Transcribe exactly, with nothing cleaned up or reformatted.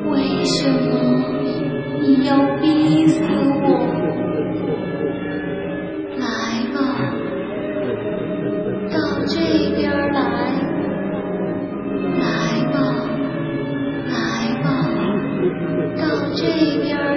为什么你要逼死我？来吧，到这边来，来吧，来吧，到这边